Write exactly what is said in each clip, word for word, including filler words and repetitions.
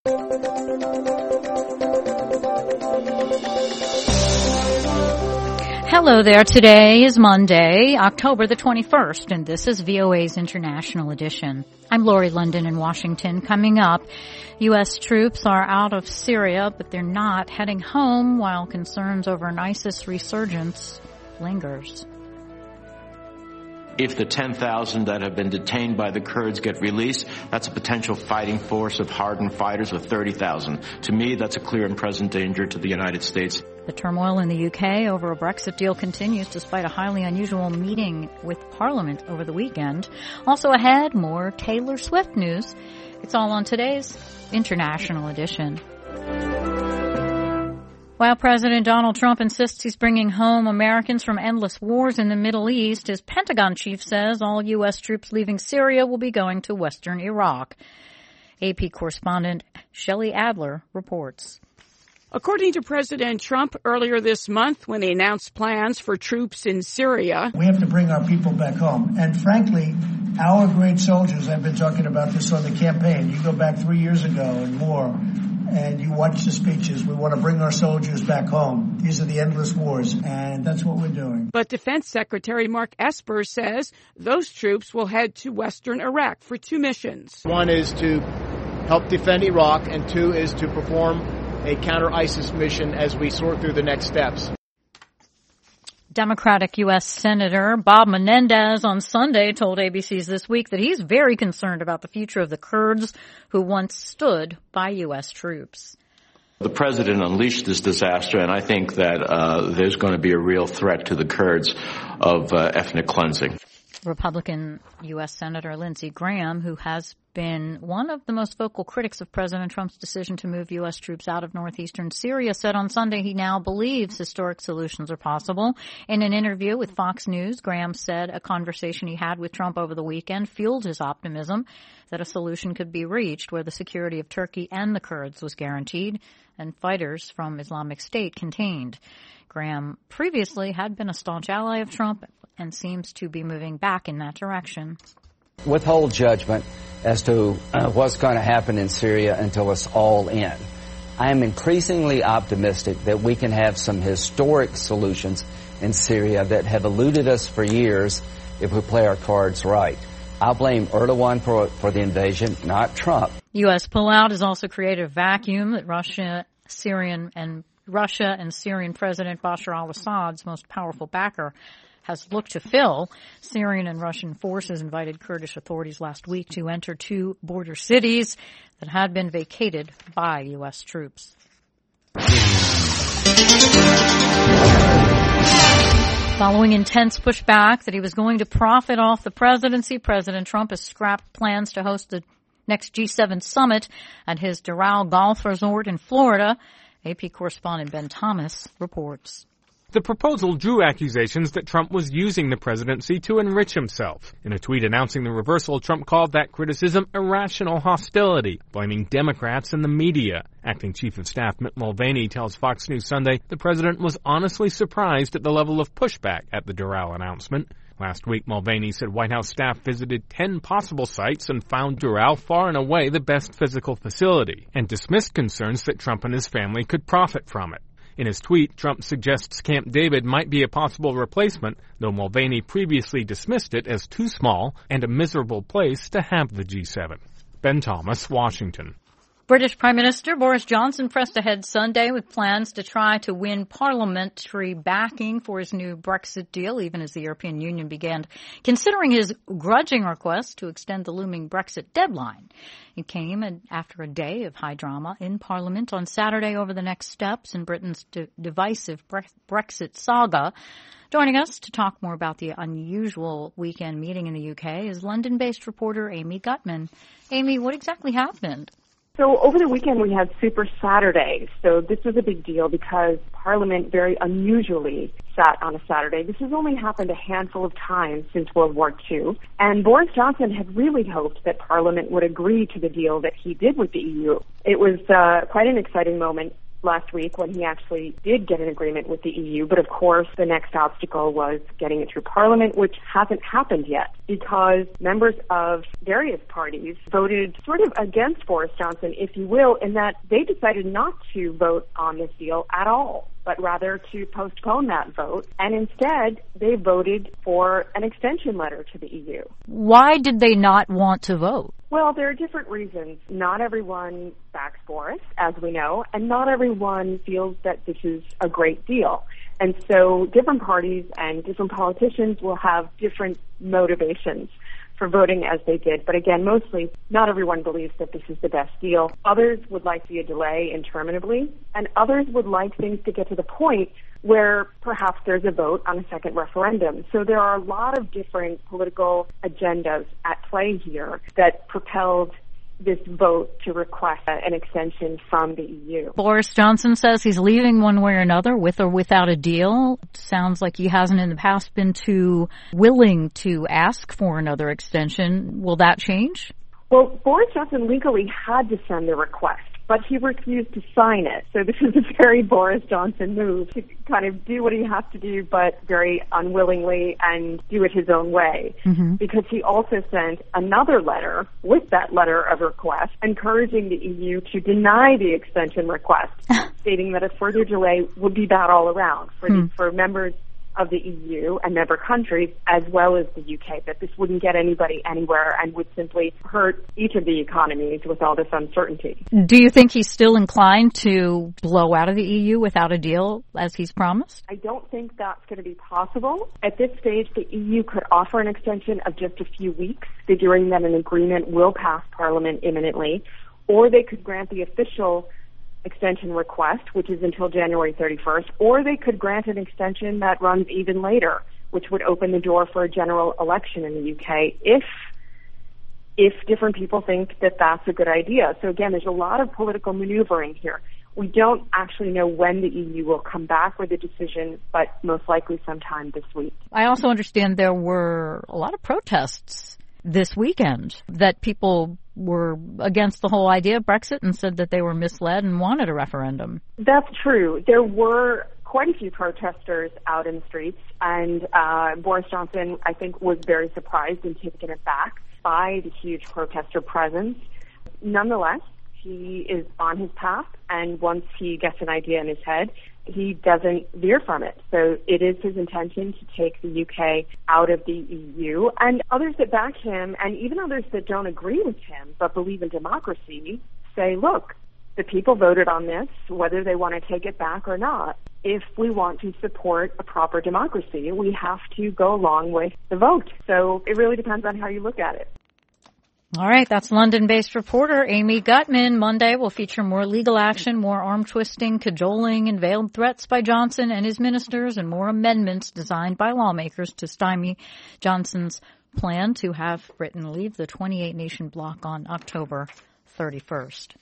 Hello there. Today is Monday, October the twenty-first, and this is V O A's International Edition. I'm Lori London in Washington. Coming up, U S troops are out of Syria, but they're not heading home while concerns over an ISIS resurgence lingers. If the ten thousand that have been detained by the Kurds get released, that's a potential fighting force of hardened fighters with thirty thousand. To me, that's a clear and present danger to the United States. The turmoil in the U K over a Brexit deal continues despite a highly unusual meeting with Parliament over the weekend. Also ahead, more Taylor Swift news. It's all on today's International Edition. While President Donald Trump insists he's bringing home Americans from endless wars in the Middle East, his Pentagon chief says all U S troops leaving Syria will be going to western Iraq. A P correspondent Shelley Adler reports. According to President Trump earlier this month, when he announced plans for troops in Syria, we have to bring our people back home. And frankly, our great soldiers, I've been talking about this on the campaign. You go back three years ago and more, and you watch the speeches. We want to bring our soldiers back home. These are the endless wars, and that's what we're doing. But Defense Secretary Mark Esper says those troops will head to western Iraq for two missions. One is to help defend Iraq, and two is to perform a counter-ISIS mission as we sort through the next steps. Democratic U S Senator Bob Menendez on Sunday told A B C's This Week that he's very concerned about the future of the Kurds who once stood by U S troops. The president unleashed this disaster, and I think that uh, there's going to be a real threat to the Kurds of uh, ethnic cleansing. Republican U S Senator Lindsey Graham, who has been one of the most vocal critics of President Trump's decision to move U S troops out of northeastern Syria, said on Sunday he now believes historic solutions are possible. In an interview with Fox News, Graham said a conversation he had with Trump over the weekend fueled his optimism that a solution could be reached where the security of Turkey and the Kurds was guaranteed and fighters from Islamic State contained. Graham previously had been a staunch ally of Trump and seems to be moving back in that direction. Withhold judgment as to uh, what's going to happen in Syria until it's all in. I am increasingly optimistic that we can have some historic solutions in Syria that have eluded us for years if we play our cards right. I'll blame Erdogan for, for the invasion, not Trump. U S pullout has also created a vacuum that Russia, Syrian and Russia and Syrian President Bashar al-Assad's most powerful backer has looked to fill. Syrian and Russian forces invited Kurdish authorities last week to enter two border cities that had been vacated by U S troops. Following intense pushback that he was going to profit off the presidency, President Trump has scrapped plans to host the next G seven summit at his Doral Golf Resort in Florida. A P correspondent Ben Thomas reports. The proposal drew accusations that Trump was using the presidency to enrich himself. In a tweet announcing the reversal, Trump called that criticism irrational hostility, blaming Democrats and the media. Acting Chief of Staff Mick Mulvaney tells Fox News Sunday the president was honestly surprised at the level of pushback at the Doral announcement. Last week, Mulvaney said White House staff visited ten possible sites and found Doral far and away the best physical facility, and dismissed concerns that Trump and his family could profit from it. In his tweet, Trump suggests Camp David might be a possible replacement, though Mulvaney previously dismissed it as too small and a miserable place to have the G seven. Ben Thomas, Washington. British Prime Minister Boris Johnson pressed ahead Sunday with plans to try to win parliamentary backing for his new Brexit deal, even as the European Union began considering his grudging request to extend the looming Brexit deadline. It came after a day of high drama in Parliament on Saturday over the next steps in Britain's d- divisive bre- Brexit saga. Joining us to talk more about the unusual weekend meeting in the U K is London-based reporter Amy Gutman. Amy, what exactly happened? So over the weekend we had Super Saturday. So this was a big deal because Parliament very unusually sat on a Saturday. This has only happened a handful of times since World War Two. And Boris Johnson had really hoped that Parliament would agree to the deal that he did with the E U. It was uh, quite an exciting moment. last week when he actually did get an agreement with the E U. But of course, the next obstacle was getting it through Parliament, which hasn't happened yet because members of various parties voted sort of against Boris Johnson, if you will, in that they decided not to vote on this deal at all, but rather to postpone that vote. And instead, they voted for an extension letter to the E U. Why did they not want to vote? Well, there are different reasons. Not everyone backs Boris, as we know, and not everyone feels that this is a great deal. And so different parties and different politicians will have different motivations for voting as they did. But again, mostly, not everyone believes that this is the best deal. Others would like to see a delay interminably, and others would like things to get to the point where perhaps there's a vote on a second referendum. So there are a lot of different political agendas at play here that propelled this vote to request an extension from the E U. Boris Johnson says he's leaving one way or another, with or without a deal. Sounds like he hasn't in the past been too willing to ask for another extension. Will that change? Well, Boris Johnson legally had to send the request, but he refused to sign it. So this is a very Boris Johnson move to kind of do what he has to do, but very unwillingly and do it his own way. Mm-hmm. Because he also sent another letter with that letter of request encouraging the E U to deny the extension request, stating that a further delay would be bad all around for, mm. the, for members of the E U and member countries as well as the U K, that this wouldn't get anybody anywhere and would simply hurt each of the economies with all this uncertainty. Do you think he's still inclined to blow out of the E U without a deal as he's promised? I don't think that's going to be possible. At this stage, the E U could offer an extension of just a few weeks, figuring that an agreement will pass Parliament imminently, or they could grant the official extension request, which is until January thirty-first, or they could grant an extension that runs even later, which would open the door for a general election in the U K if if different people think that that's a good idea. So again, there's a lot of political maneuvering here. We don't actually know when the E U will come back with a decision, but most likely sometime this week. I also understand there were a lot of protests this weekend that people were against the whole idea of Brexit and said that they were misled and wanted a referendum. That's true. There were quite a few protesters out in the streets, and uh, Boris Johnson, I think, was very surprised and taken aback by the huge protester presence. Nonetheless, he is on his path, and once he gets an idea in his head, he doesn't veer from it. So it is his intention to take the U K out of the E U. And others that back him, and even others that don't agree with him but believe in democracy, say, look, the people voted on this, whether they want to take it back or not. If we want to support a proper democracy, we have to go along with the vote. So it really depends on how you look at it. All right, that's London-based reporter Amy Gutman. Monday will feature more legal action, more arm-twisting, cajoling, and veiled threats by Johnson and his ministers, and more amendments designed by lawmakers to stymie Johnson's plan to have Britain leave the twenty-eight nation bloc on October thirty-first.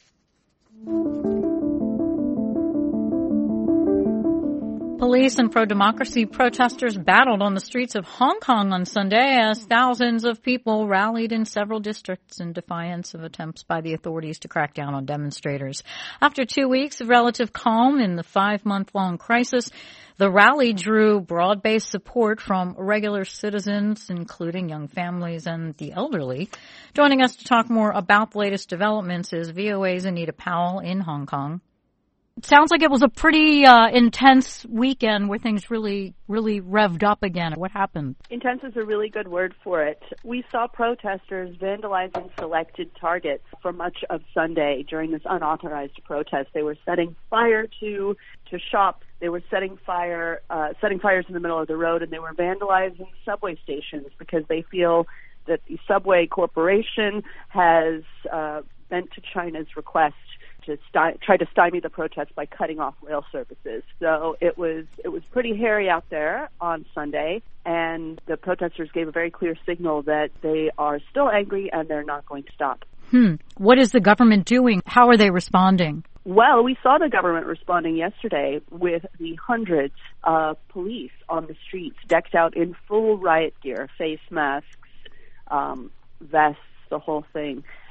Police and pro-democracy protesters battled on the streets of Hong Kong on Sunday as thousands of people rallied in several districts in defiance of attempts by the authorities to crack down on demonstrators. After two weeks of relative calm in the five-month-long crisis, the rally drew broad-based support from regular citizens, including young families and the elderly. Joining us to talk more about the latest developments is V O A's Anita Powell in Hong Kong. It sounds like it was a pretty uh, intense weekend where things really, really revved up again. What happened? Intense is a really good word for it. We saw protesters vandalizing selected targets for much of Sunday during this unauthorized protest. They were setting fire to to shops. They were setting fire, uh, setting fires in the middle of the road, and they were vandalizing subway stations because they feel that the Subway Corporation has uh, bent to China's request to sti- try to stymie the protests by cutting off rail services. So it was it was pretty hairy out there on Sunday, and the protesters gave a very clear signal that they are still angry and they're not going to stop. Hmm. What is the government doing? How are they responding? Well, we saw the government responding yesterday with the hundreds of police on the streets, decked out in full riot gear, face masks, um, vests, the whole thing.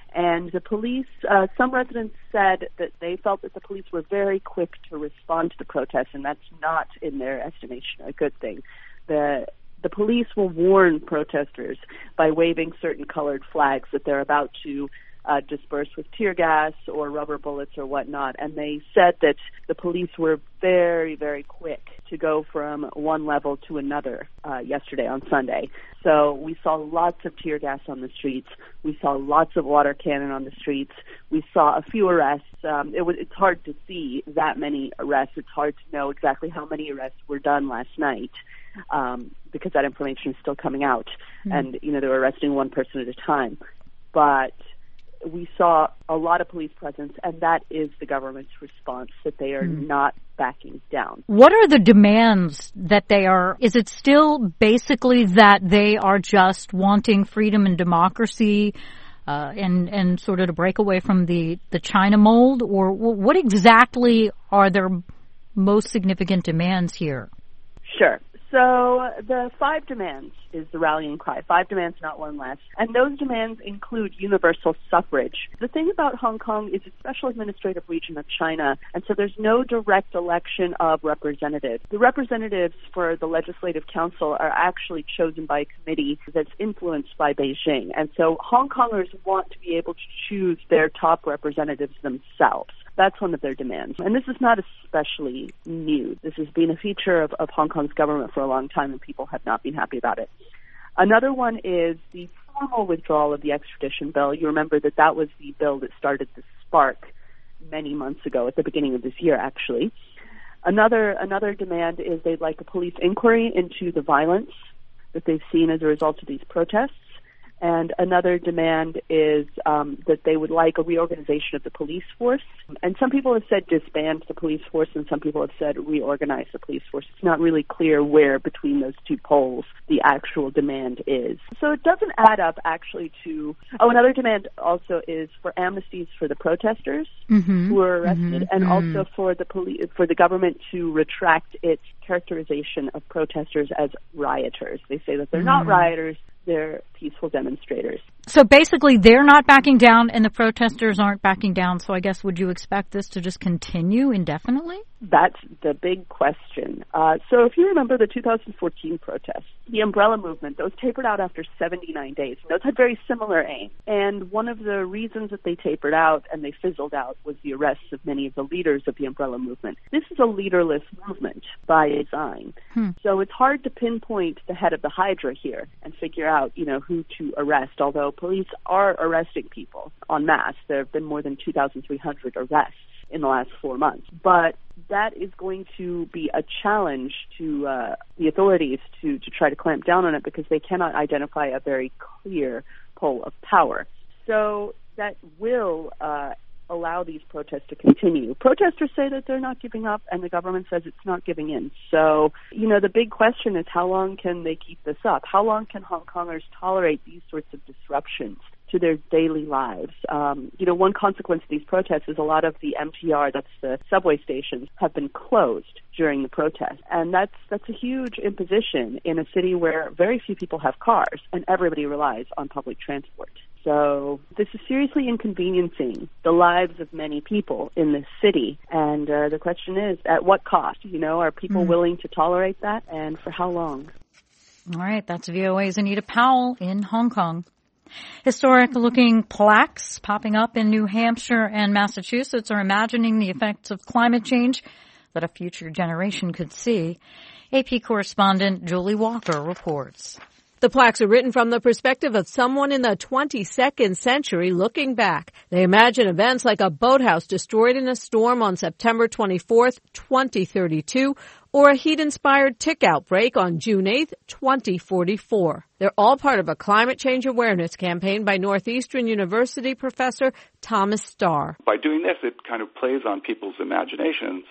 And the police, uh, some residents said that they felt that the police were very quick to respond to the protests, and that's not, in their estimation, a good thing. The the police will warn protesters by waving certain colored flags that they're about to uh, disperse with tear gas or rubber bullets or whatnot. And they said that the police were very, very quick to go from one level to another uh, yesterday on Sunday. So we saw lots of tear gas on the streets. We saw lots of water cannon on the streets. We saw a few arrests. Um, it was, it's hard to see that many arrests. It's hard to know exactly how many arrests were done last night um, because that information is still coming out. Mm-hmm. And, you know, they were arresting one person at a time. But we saw a lot of police presence, and that is the government's response, that they are mm. not backing down. What are the demands that they are? Is it still basically that they are just wanting freedom and democracy uh, and, and sort of to break away from the, the China mold? Or what exactly are their most significant demands here? Sure. So the five demands is the rallying cry. Five demands, not one less. And those demands include universal suffrage. The thing about Hong Kong is a special administrative region of China, and so there's no direct election of representatives. The representatives for the Legislative Council are actually chosen by a committee that's influenced by Beijing. And so Hong Kongers want to be able to choose their top representatives themselves. That's one of their demands. And this is not especially new. This has been a feature of, of Hong Kong's government for a long time, and people have not been happy about it. Another one is the formal withdrawal of the extradition bill. You remember that that was the bill that started the spark many months ago, at the beginning of this year, actually. Another another demand is they'd like a police inquiry into the violence that they've seen as a result of these protests. And another demand is um, that they would like a reorganization of the police force. And some people have said disband the police force, and some people have said reorganize the police force. It's not really clear where between those two poles the actual demand is. So it doesn't add up actually to... Oh, another demand also is for amnesties for the protesters mm-hmm. who were arrested, mm-hmm. and mm-hmm. also for the police, for the government to retract its characterization of protesters as rioters. They say that they're mm-hmm. not rioters, they're peaceful demonstrators. So basically they're not backing down and the protesters aren't backing down. So I guess would you expect this to just continue indefinitely? That's the big question. Uh, so if you remember the two thousand fourteen protests, the umbrella movement, those tapered out after seventy-nine days. Those had very similar aims. And one of the reasons that they tapered out and they fizzled out was the arrests of many of the leaders of the umbrella movement. This is a leaderless movement by design. Hmm. So it's hard to pinpoint the head of the Hydra here and figure out, you know, who to arrest, although police are arresting people en masse. There have been more than two thousand three hundred arrests in the last four months. But that is going to be a challenge to uh, the authorities to, to try to clamp down on it because they cannot identify a very clear pole of power. So that will uh, allow these protests to continue. Protesters say that they're not giving up, and the government says it's not giving in. So, you know, the big question is how long can they keep this up? How long can Hong Kongers tolerate these sorts of disruptions to their daily lives? Um, you know, one consequence of these protests is a lot of the M T R, that's the subway stations, have been closed during the protest. And that's that's a huge imposition in a city where very few people have cars and everybody relies on public transport. So this is seriously inconveniencing the lives of many people in this city. And uh, the question is, at what cost? You know, are people mm. willing to tolerate that, and for how long? All right, that's V O A's Anita Powell in Hong Kong. Historic-looking plaques popping up in New Hampshire and Massachusetts are imagining the effects of climate change that a future generation could see. A P correspondent Julie Walker reports. The plaques are written from the perspective of someone in the twenty-second century looking back. They imagine events like a boathouse destroyed in a storm on September twenty-fourth, twenty thirty-two, or a heat-inspired tick outbreak on June eighth, twenty forty-four. They're all part of a climate change awareness campaign by Northeastern University professor Thomas Starr. By doing this, it kind of plays on people's imaginations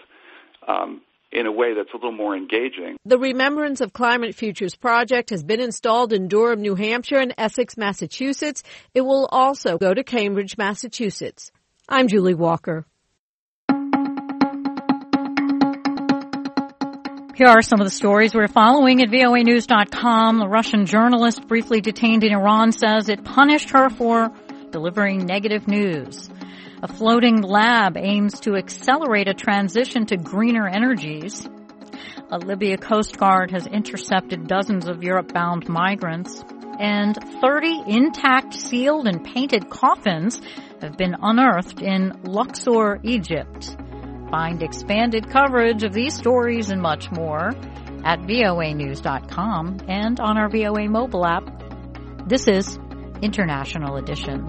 um, in a way that's a little more engaging. The Remembrance of Climate Futures project has been installed in Durham, New Hampshire and Essex, Massachusetts. It will also go to Cambridge, Massachusetts. I'm Julie Walker. Here are some of the stories we're following at V O A news dot com. The Russian journalist briefly detained in Iran says it punished her for delivering negative news. A floating lab aims to accelerate a transition to greener energies. A Libya Coast Guard has intercepted dozens of Europe-bound migrants. And thirty intact, sealed, and painted coffins have been unearthed in Luxor, Egypt. Find expanded coverage of these stories and much more at V O A news dot com and on our V O A mobile app. This is International Edition.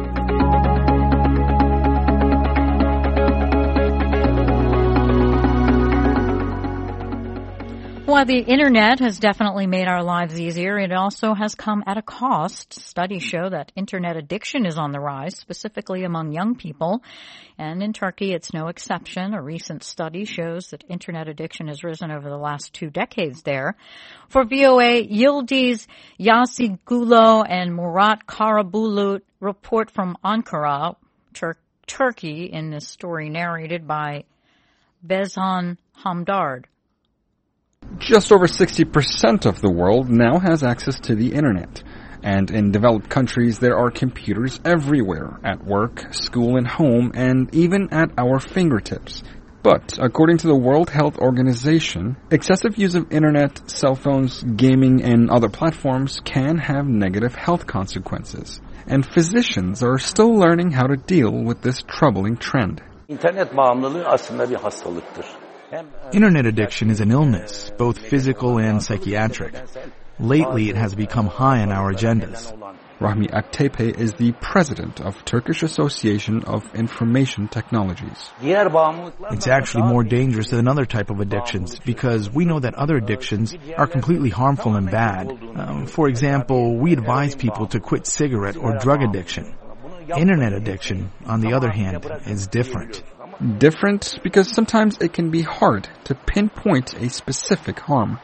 While the internet has definitely made our lives easier, it also has come at a cost. Studies show that internet addiction is on the rise, specifically among young people. And in Turkey, it's no exception. A recent study shows that internet addiction has risen over the last two decades there. For V O A, Yildiz Yazigulo and Murat Karabulut report from Ankara, Tur- Turkey, in this story narrated by Bezhan Hamdard. Just over sixty percent of the world now has access to the internet. And in developed countries, there are computers everywhere, at work, school, and home, and even at our fingertips. But, according to the World Health Organization, excessive use of internet, cell phones, gaming, and other platforms can have negative health consequences. And physicians are still learning how to deal with this troubling trend. İnternet bağımlılığı aslında bir hastalıktır. Internet addiction is an illness, both physical and psychiatric. Lately, it has become high on our agendas. Rahmi Aktepe is the president of Turkish Association of Information Technologies. It's actually more dangerous than other type of addictions because we know that other addictions are completely harmful and bad. Um, for example, we advise people to quit cigarette or drug addiction. Internet addiction, on the other hand, is different. Different because sometimes it can be hard to pinpoint a specific harm.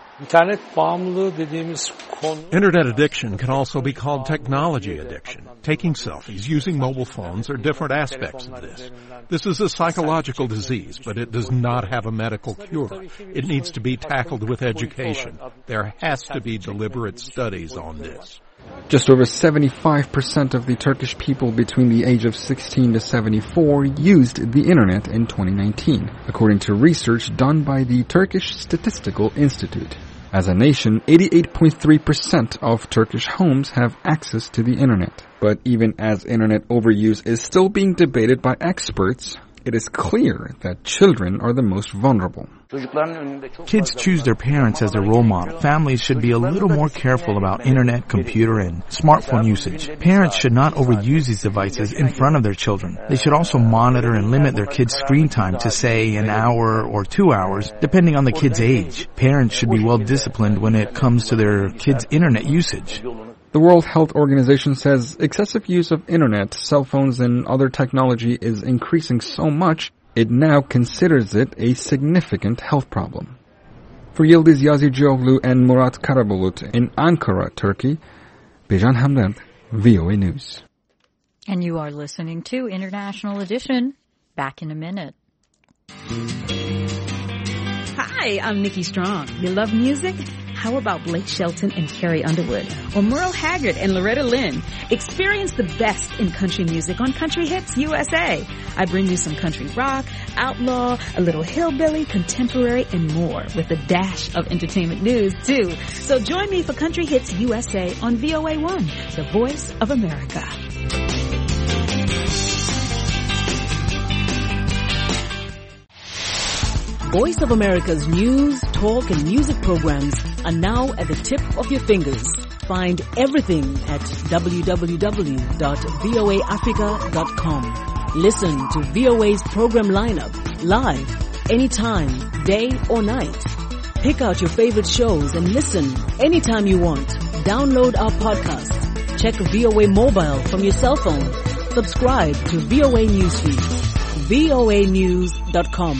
Internet addiction can also be called technology addiction. Taking selfies, using mobile phones are different aspects of this. This is a psychological disease, but it does not have a medical cure. It needs to be tackled with education. There has to be deliberate studies on this. Just over seventy-five percent of the Turkish people between the age of sixteen to seventy-four used the internet in twenty nineteen, according to research done by the Turkish Statistical Institute. As a nation, eighty-eight point three percent of Turkish homes have access to the internet. But even as internet overuse is still being debated by experts, it is clear that children are the most vulnerable. Kids choose their parents as their role model. Families should be a little more careful about internet, computer, and smartphone usage. Parents should not overuse these devices in front of their children. They should also monitor and limit their kids' screen time to, say, an hour or two hours, depending on the kid's age. Parents should be well disciplined when it comes to their kids' internet usage. The World Health Organization says excessive use of internet, cell phones, and other technology is increasing so much, it now considers it a significant health problem. For Yildiz Yazıcıoğlu and Murat Karabulut in Ankara, Turkey, Bezhan Hamdard, V O A News. And you are listening to International Edition. Back in a minute. Hi, I'm Nikki Strong. You love music? How about Blake Shelton and Carrie Underwood? Or Merle Haggard and Loretta Lynn? Experience the best in country music on Country Hits U S A. I bring you some country rock, outlaw, a little hillbilly, contemporary, and more with a dash of entertainment news, too. So join me for Country Hits U S A on V O A one, the voice of America. Voice of America's news, talk, and music programs are now at the tip of your fingers. Find everything at w w w dot v o a africa dot com. Listen to V O A's program lineup live, anytime, day or night. Pick out your favorite shows and listen anytime you want. Download our podcast. Check V O A mobile from your cell phone. Subscribe to V O A Newsfeed. v o a news dot com.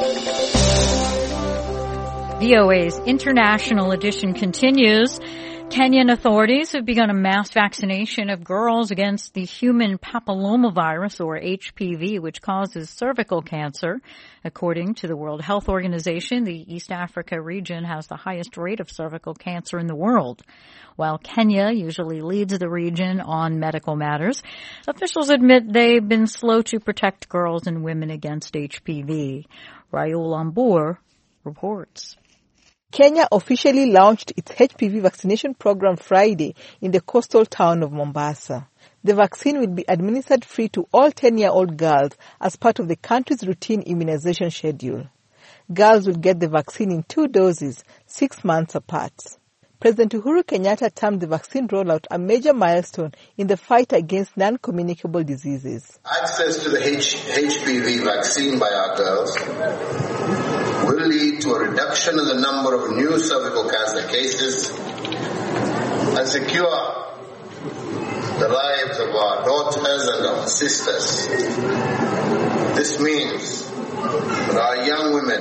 V O A's International Edition continues. Kenyan authorities have begun a mass vaccination of girls against the human papillomavirus, or H P V, which causes cervical cancer. According to the World Health Organization, the East Africa region has the highest rate of cervical cancer in the world. While Kenya usually leads the region on medical matters, officials admit they've been slow to protect girls and women against H P V. Raul Ambur reports. Kenya officially launched its H P V vaccination program Friday in the coastal town of Mombasa. The vaccine will be administered free to all ten-year-old girls as part of the country's routine immunization schedule. Girls will get the vaccine in two doses, six months apart. President Uhuru Kenyatta termed the vaccine rollout a major milestone in the fight against non-communicable diseases. Access to the H- HPV vaccine by our girls will lead to a reduction in the number of new cervical cancer cases and secure the lives of our daughters and our sisters. This means that our young women,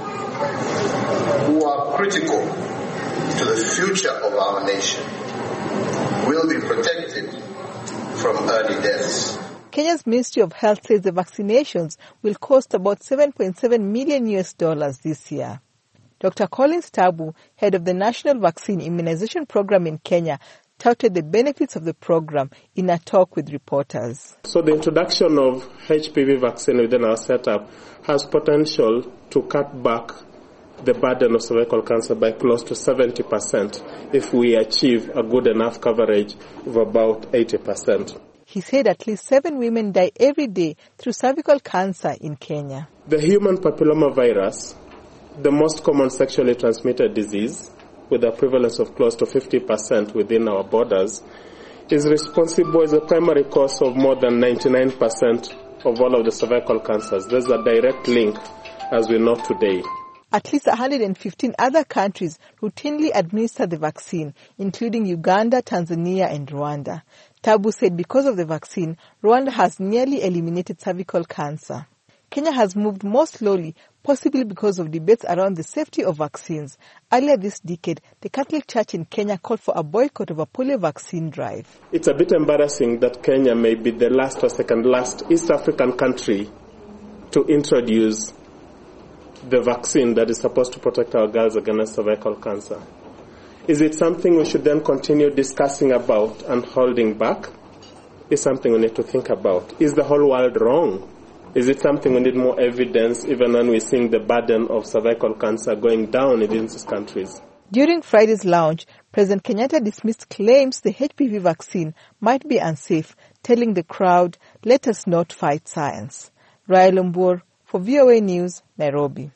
who are critical to the future of our nation, will be protected from early deaths. Kenya's Ministry of Health says the vaccinations will cost about seven point seven million U S dollars this year. Doctor Collins Tabu, head of the National Vaccine Immunization Program in Kenya, touted the benefits of the program in a talk with reporters. So the introduction of H P V vaccine within our setup has potential to cut back the burden of cervical cancer by close to seventy percent if we achieve a good enough coverage of about eighty percent. He said at least seven women die every day through cervical cancer in Kenya. The human papillomavirus, the most common sexually transmitted disease, with a prevalence of close to fifty percent within our borders, is responsible as a primary cause of more than ninety-nine percent of all of the cervical cancers. There's a direct link, as we know today. At least one hundred fifteen other countries routinely administer the vaccine, including Uganda, Tanzania, and Rwanda. Tabu said because of the vaccine, Rwanda has nearly eliminated cervical cancer. Kenya has moved more slowly, possibly because of debates around the safety of vaccines. Earlier this decade, the Catholic Church in Kenya called for a boycott of a polio vaccine drive. It's a bit embarrassing that Kenya may be the last or second last East African country to introduce the vaccine that is supposed to protect our girls against cervical cancer. Is it something we should then continue discussing about and holding back? It's something we need to think about. Is the whole world wrong? Is it something we need more evidence even when we're seeing the burden of cervical cancer going down in these countries? During Friday's launch, President Kenyatta dismissed claims the H P V vaccine might be unsafe, telling the crowd, "Let us not fight science." Rael Umbur for V O A News, Nairobi.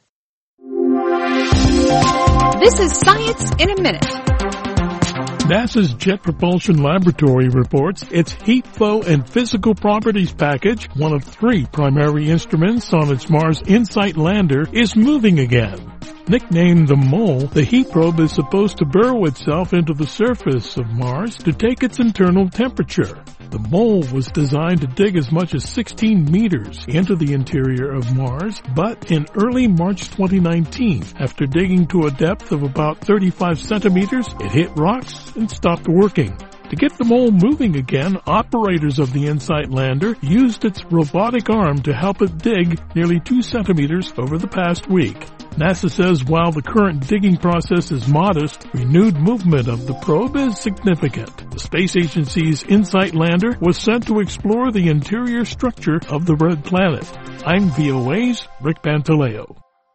This is Science in a Minute. NASA's Jet Propulsion Laboratory reports its Heat Flow and Physical Properties package, one of three primary instruments on its Mars InSight lander, is moving again. Nicknamed the Mole, the heat probe is supposed to burrow itself into the surface of Mars to take its internal temperature. The Mole was designed to dig as much as sixteen meters into the interior of Mars, but in early March twenty nineteen, after digging to a depth of about thirty-five centimeters, it hit rocks and stopped working. To get the Mole moving again, operators of the InSight lander used its robotic arm to help it dig nearly two centimeters over the past week. NASA says while the current digging process is modest, renewed movement of the probe is significant. The space agency's InSight lander was sent to explore the interior structure of the red planet. I'm V O A's Rick Pantaleo.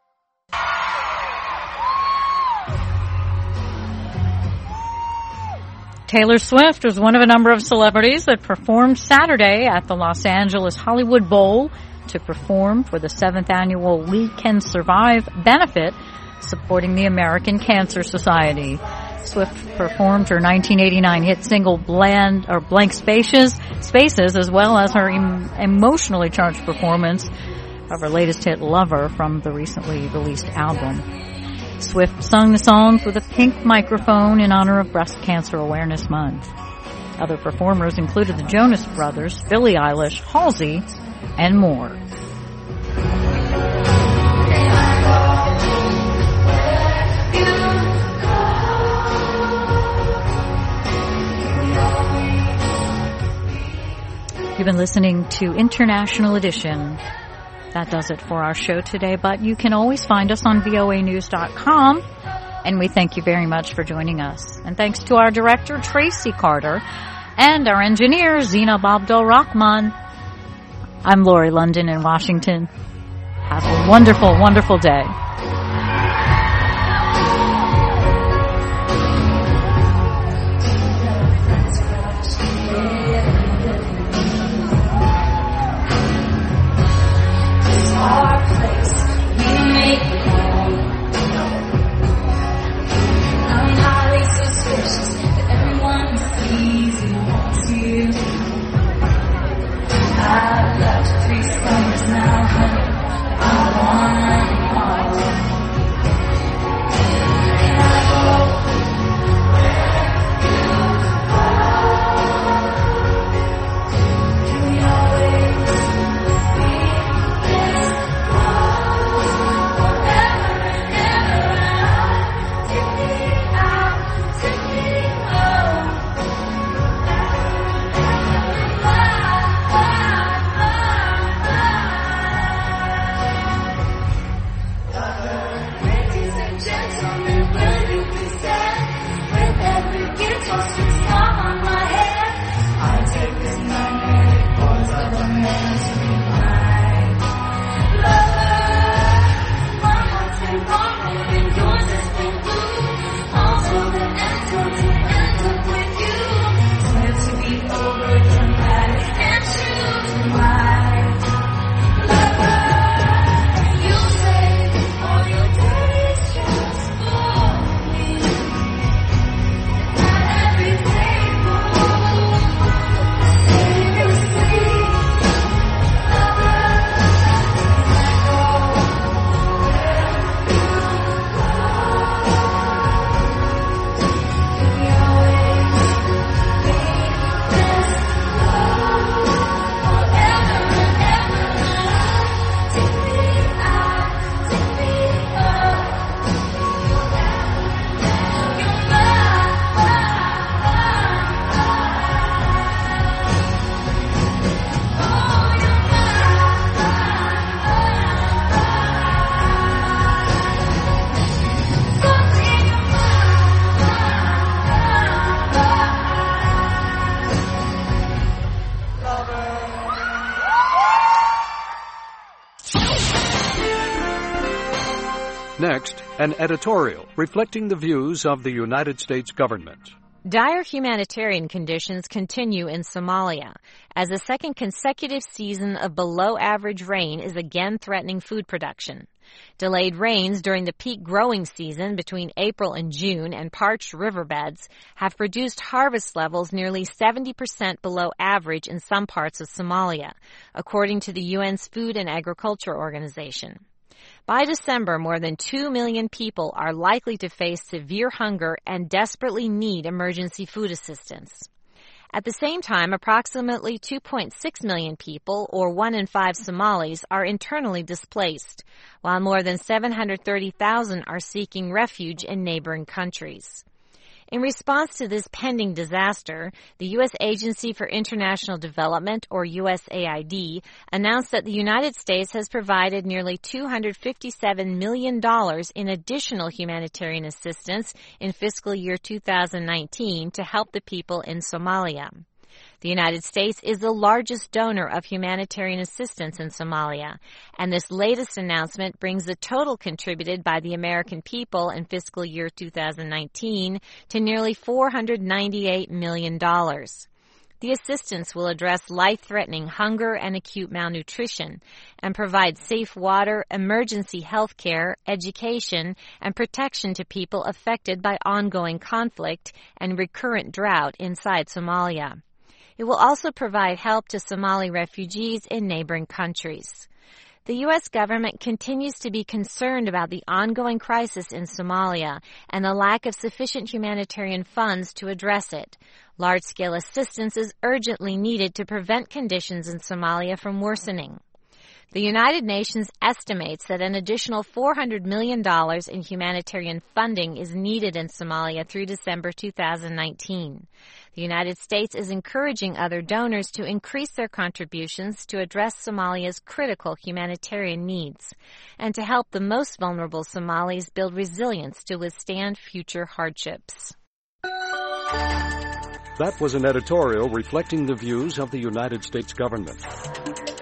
Taylor Swift was one of a number of celebrities that performed Saturday at the Los Angeles Hollywood Bowl to perform for the seventh annual We Can Survive benefit supporting the American Cancer Society. Swift performed her nineteen eighty-nine hit single Bland, or Blank Spaces, Spaces, as well as her em- emotionally charged performance of her latest hit Lover from the recently released album. Swift sung the songs with a pink microphone in honor of Breast Cancer Awareness Month. Other performers included the Jonas Brothers, Billie Eilish, Halsey, and more. You've been listening to International Edition. That does it for our show today, but you can always find us on V O A news dot com, and we thank you very much for joining us. And thanks to our director, Tracy Carter, and our engineer, Zina Abdul Rahman. I'm Lori London in Washington. Have a wonderful, wonderful day. Next, an editorial reflecting the views of the United States government. Dire humanitarian conditions continue in Somalia as a second consecutive season of below-average rain is again threatening food production. Delayed rains during the peak growing season between April and June and parched riverbeds have produced harvest levels nearly seventy percent below average in some parts of Somalia, according to the U N's Food and Agriculture Organization. By December, more than two million people are likely to face severe hunger and desperately need emergency food assistance. At the same time, approximately two point six million people, or one in five Somalis, are internally displaced, while more than seven hundred thirty thousand are seeking refuge in neighboring countries. In response to this pending disaster, the U S Agency for International Development, or U S A I D, announced that the United States has provided nearly two hundred fifty-seven million dollars in additional humanitarian assistance in fiscal year two thousand nineteen to help the people in Somalia. The United States is the largest donor of humanitarian assistance in Somalia, and this latest announcement brings the total contributed by the American people in fiscal year two thousand nineteen to nearly four hundred ninety-eight million dollars. The assistance will address life-threatening hunger and acute malnutrition and provide safe water, emergency health care, education, and protection to people affected by ongoing conflict and recurrent drought inside Somalia. It will also provide help to Somali refugees in neighboring countries. The U S government continues to be concerned about the ongoing crisis in Somalia and the lack of sufficient humanitarian funds to address it. Large-scale assistance is urgently needed to prevent conditions in Somalia from worsening. The United Nations estimates that an additional four hundred million dollars in humanitarian funding is needed in Somalia through December two thousand nineteen. The United States is encouraging other donors to increase their contributions to address Somalia's critical humanitarian needs and to help the most vulnerable Somalis build resilience to withstand future hardships. That was an editorial reflecting the views of the United States government.